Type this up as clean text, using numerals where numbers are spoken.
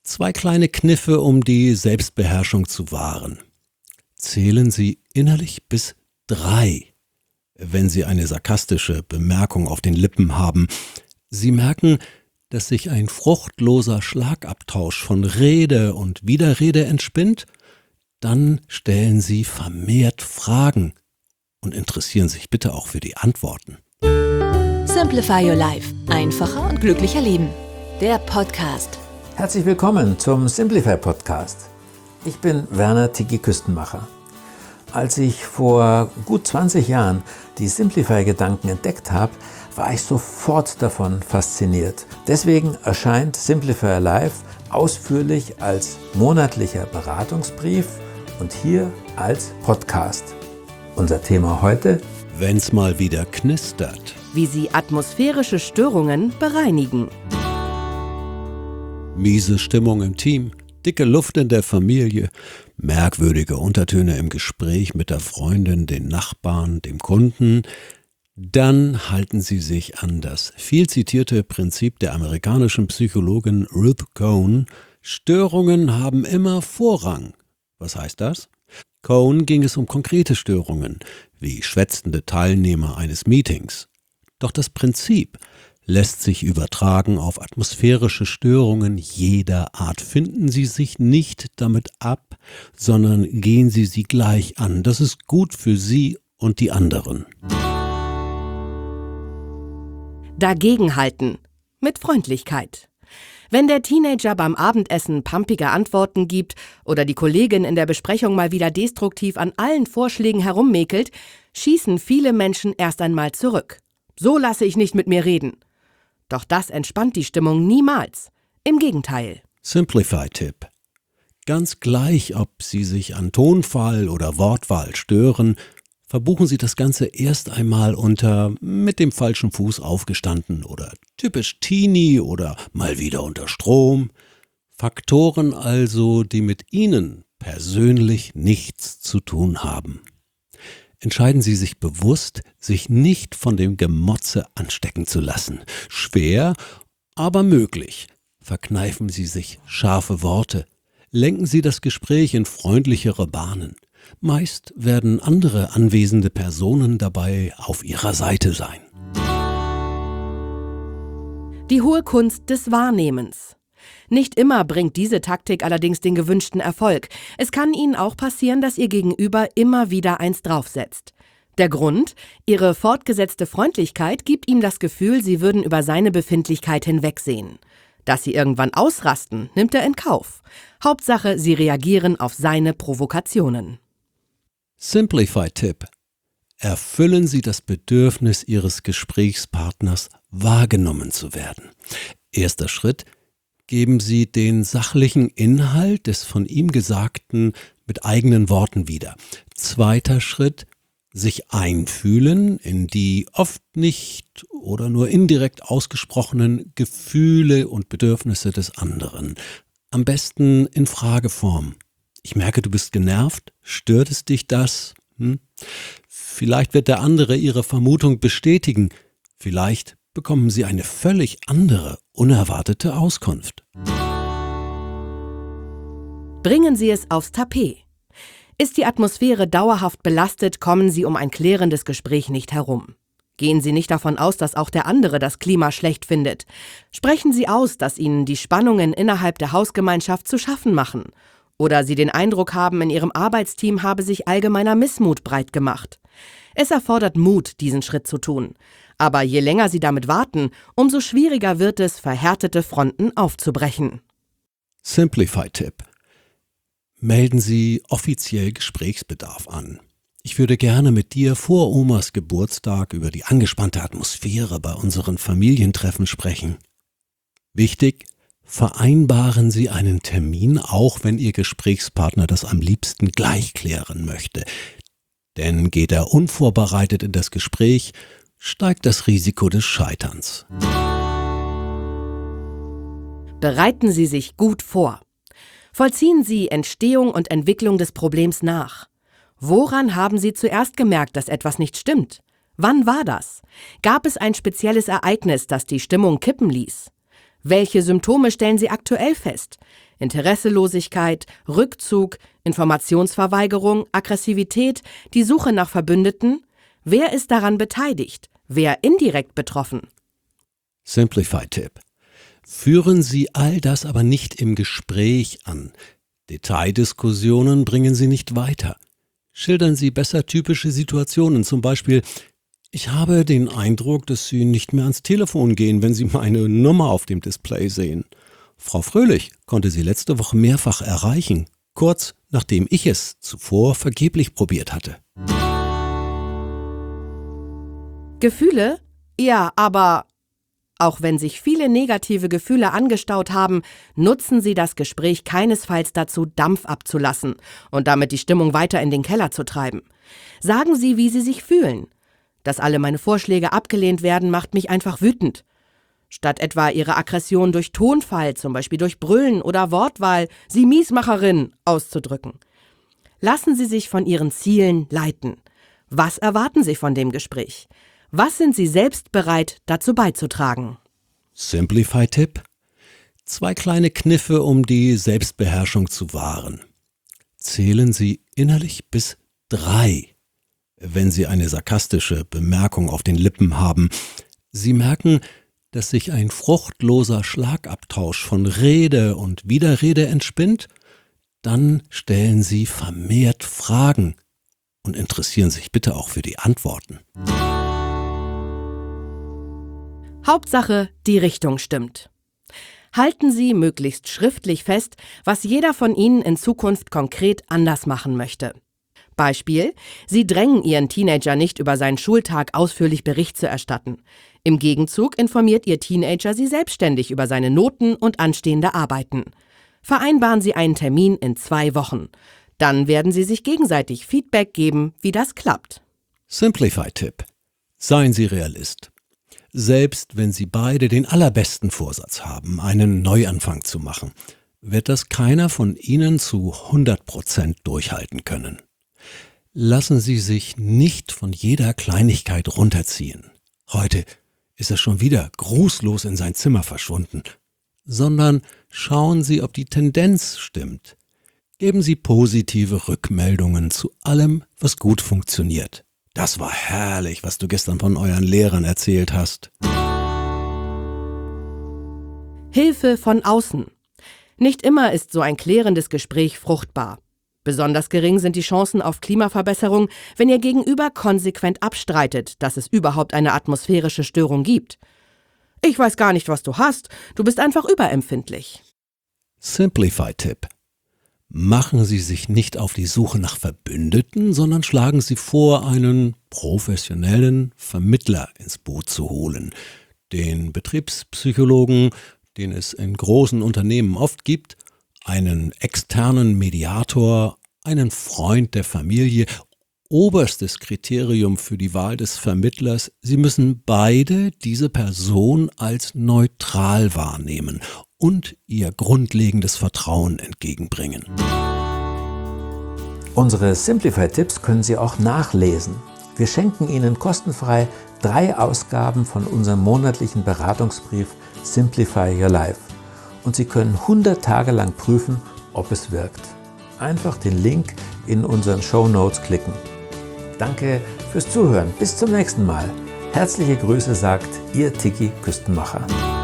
2 kleine Kniffe, um die Selbstbeherrschung zu wahren. Zählen Sie innerlich bis 3, wenn Sie eine sarkastische Bemerkung auf den Lippen haben. Sie merken, dass sich ein fruchtloser Schlagabtausch von Rede und Widerrede entspinnt. Dann stellen Sie vermehrt Fragen und interessieren sich bitte auch für die Antworten. Simplify Your Life. Einfacher und glücklicher leben. Der Podcast. Herzlich willkommen zum Simplify Podcast. Ich bin Werner Tiki Küstenmacher. Als ich vor gut 20 Jahren die Simplify-Gedanken entdeckt habe, war ich sofort davon fasziniert. Deswegen erscheint Simplify Your Life ausführlich als monatlicher Beratungsbrief und hier als Podcast. Unser Thema heute: Wenn's mal wieder knistert. Wie Sie atmosphärische Störungen bereinigen. Miese Stimmung im Team, dicke Luft in der Familie, merkwürdige Untertöne im Gespräch mit der Freundin, den Nachbarn, dem Kunden. Dann halten Sie sich an das viel zitierte Prinzip der amerikanischen Psychologin Ruth Cohen: Störungen haben immer Vorrang. Was heißt das? Cohen ging es um konkrete Störungen, wie schwätzende Teilnehmer eines Meetings. Doch das Prinzip lässt sich übertragen auf atmosphärische Störungen jeder Art. Finden Sie sich nicht damit ab, sondern gehen Sie sie gleich an. Das ist gut für Sie und die anderen. Dagegenhalten. Mit Freundlichkeit. Wenn der Teenager beim Abendessen pampige Antworten gibt oder die Kollegin in der Besprechung mal wieder destruktiv an allen Vorschlägen herummäkelt, schießen viele Menschen erst einmal zurück. So lasse ich nicht mit mir reden. Doch das entspannt die Stimmung niemals. Im Gegenteil. Simplify-Tipp. Ganz gleich, ob Sie sich an Tonfall oder Wortwahl stören, verbuchen Sie das Ganze erst einmal unter mit dem falschen Fuß aufgestanden oder typisch Teenie oder mal wieder unter Strom. Faktoren also, die mit Ihnen persönlich nichts zu tun haben. Entscheiden Sie sich bewusst, sich nicht von dem Gemotze anstecken zu lassen. Schwer, aber möglich. Verkneifen Sie sich scharfe Worte. Lenken Sie das Gespräch in freundlichere Bahnen. Meist werden andere anwesende Personen dabei auf Ihrer Seite sein. Die hohe Kunst des Wahrnehmens. Nicht immer bringt diese Taktik allerdings den gewünschten Erfolg. Es kann Ihnen auch passieren, dass Ihr Gegenüber immer wieder eins draufsetzt. Der Grund? Ihre fortgesetzte Freundlichkeit gibt ihm das Gefühl, Sie würden über seine Befindlichkeit hinwegsehen. Dass Sie irgendwann ausrasten, nimmt er in Kauf. Hauptsache, Sie reagieren auf seine Provokationen. Simplify-Tipp. Erfüllen Sie das Bedürfnis Ihres Gesprächspartners, wahrgenommen zu werden. Erster Schritt: Geben Sie den sachlichen Inhalt des von ihm Gesagten mit eigenen Worten wieder. Zweiter Schritt: Sich einfühlen in die oft nicht oder nur indirekt ausgesprochenen Gefühle und Bedürfnisse des anderen. Am besten in Frageform. Ich merke, du bist genervt. Stört es dich das? Vielleicht wird der andere Ihre Vermutung bestätigen. Vielleicht bekommen Sie eine völlig andere, unerwartete Auskunft. Bringen Sie es aufs Tapet. Ist die Atmosphäre dauerhaft belastet, kommen Sie um ein klärendes Gespräch nicht herum. Gehen Sie nicht davon aus, dass auch der andere das Klima schlecht findet. Sprechen Sie aus, dass Ihnen die Spannungen innerhalb der Hausgemeinschaft zu schaffen machen. Oder Sie den Eindruck haben, in Ihrem Arbeitsteam habe sich allgemeiner Missmut breit gemacht. Es erfordert Mut, diesen Schritt zu tun. Aber je länger Sie damit warten, umso schwieriger wird es, verhärtete Fronten aufzubrechen. Simplify-Tipp. Melden Sie offiziell Gesprächsbedarf an. Ich würde gerne mit dir vor Omas Geburtstag über die angespannte Atmosphäre bei unseren Familientreffen sprechen. Wichtig: Vereinbaren Sie einen Termin, auch wenn Ihr Gesprächspartner das am liebsten gleich klären möchte. Denn geht er unvorbereitet in das Gespräch, steigt das Risiko des Scheiterns. Bereiten Sie sich gut vor. Vollziehen Sie Entstehung und Entwicklung des Problems nach. Woran haben Sie zuerst gemerkt, dass etwas nicht stimmt? Wann war das? Gab es ein spezielles Ereignis, das die Stimmung kippen ließ? Welche Symptome stellen Sie aktuell fest? Interesselosigkeit, Rückzug, Informationsverweigerung, Aggressivität, die Suche nach Verbündeten? Wer ist daran beteiligt? Wer indirekt betroffen? Simplify-Tipp. Führen Sie all das aber nicht im Gespräch an. Detaildiskussionen bringen Sie nicht weiter. Schildern Sie besser typische Situationen, zum Beispiel: Ich habe den Eindruck, dass Sie nicht mehr ans Telefon gehen, wenn Sie meine Nummer auf dem Display sehen. Frau Fröhlich konnte Sie letzte Woche mehrfach erreichen, kurz nachdem ich es zuvor vergeblich probiert hatte. Gefühle? Ja, aber auch wenn sich viele negative Gefühle angestaut haben, nutzen Sie das Gespräch keinesfalls dazu, Dampf abzulassen und damit die Stimmung weiter in den Keller zu treiben. Sagen Sie, wie Sie sich fühlen. Dass alle meine Vorschläge abgelehnt werden, macht mich einfach wütend. Statt etwa Ihre Aggression durch Tonfall, zum Beispiel durch Brüllen oder Wortwahl, Sie Miesmacherin, auszudrücken. Lassen Sie sich von Ihren Zielen leiten. Was erwarten Sie von dem Gespräch? Was sind Sie selbst bereit, dazu beizutragen? Simplify-Tipp: 2 kleine Kniffe, um die Selbstbeherrschung zu wahren. Zählen Sie innerlich bis 3, wenn Sie eine sarkastische Bemerkung auf den Lippen haben. Sie merken, dass sich ein fruchtloser Schlagabtausch von Rede und Widerrede entspinnt. Dann stellen Sie vermehrt Fragen und interessieren sich bitte auch für die Antworten. Hauptsache, die Richtung stimmt. Halten Sie möglichst schriftlich fest, was jeder von Ihnen in Zukunft konkret anders machen möchte. Beispiel: Sie drängen Ihren Teenager nicht, über seinen Schultag ausführlich Bericht zu erstatten. Im Gegenzug informiert Ihr Teenager Sie selbstständig über seine Noten und anstehende Arbeiten. Vereinbaren Sie einen Termin in 2 Wochen. Dann werden Sie sich gegenseitig Feedback geben, wie das klappt. Simplify-Tipp: Seien Sie Realist. Selbst wenn Sie beide den allerbesten Vorsatz haben, einen Neuanfang zu machen, wird das keiner von Ihnen zu 100% durchhalten können. Lassen Sie sich nicht von jeder Kleinigkeit runterziehen. Heute ist er schon wieder grußlos in sein Zimmer verschwunden. Sondern schauen Sie, ob die Tendenz stimmt. Geben Sie positive Rückmeldungen zu allem, was gut funktioniert. Das war herrlich, was du gestern von euren Lehrern erzählt hast. Hilfe von außen. Nicht immer ist so ein klärendes Gespräch fruchtbar. Besonders gering sind die Chancen auf Klimaverbesserung, wenn Ihr Gegenüber konsequent abstreitet, dass es überhaupt eine atmosphärische Störung gibt. Ich weiß gar nicht, was du hast, du bist einfach überempfindlich. Simplify-Tipp: Machen Sie sich nicht auf die Suche nach Verbündeten, sondern schlagen Sie vor, einen professionellen Vermittler ins Boot zu holen. Den Betriebspsychologen, den es in großen Unternehmen oft gibt, einen externen Mediator, einen Freund der Familie. Oberstes Kriterium für die Wahl des Vermittlers: Sie müssen beide diese Person als neutral wahrnehmen und ihr grundlegendes Vertrauen entgegenbringen. Unsere Simplify-Tipps können Sie auch nachlesen. Wir schenken Ihnen kostenfrei 3 Ausgaben von unserem monatlichen Beratungsbrief Simplify Your Life. Und Sie können 100 Tage lang prüfen, ob es wirkt. Einfach den Link in unseren Shownotes klicken. Danke fürs Zuhören. Bis zum nächsten Mal. Herzliche Grüße sagt Ihr Tiki Küstenmacher.